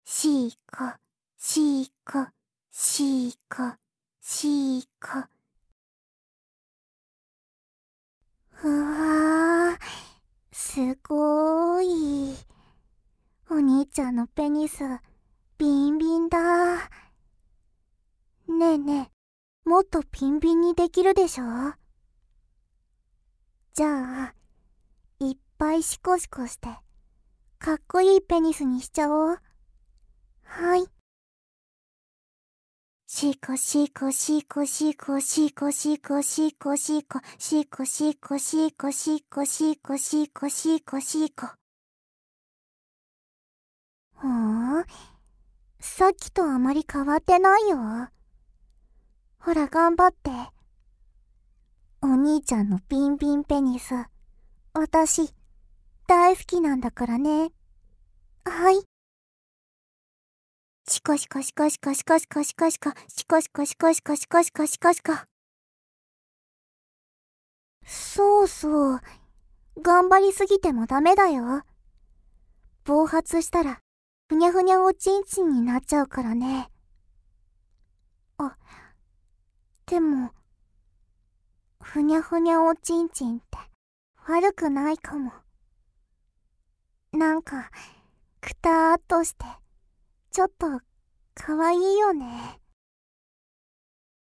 しーこ、しーこ、しーこ、しーこ。うわー、すごーい。お兄ちゃんのペニス、ビンビンだ。ねえねえ、もっとビンビンにできるでしょ？じゃあ、いっぱいシコシコして、かっこいいペニスにしちゃおう。はい。シーコシーコシーコシーコシーコシーコシーコシーコシーコシーコシーコシーコシーコシーコシーコシーコ。さっきとあまり変わってないよ。ほら頑張って。お兄ちゃんのビンビンペニス、私大好きなんだからね。はい。シコシコシコシコシコシコシコシコシコシコシコシコシコシコシコシコ。そうそう、頑張りすぎてもダメだよ。暴発したらふにゃふにゃおちんちんになっちゃうからね。あ、でもふにゃふにゃおちんちんって悪くないかも。なんかくたーっとしてちょっとかわいいよね。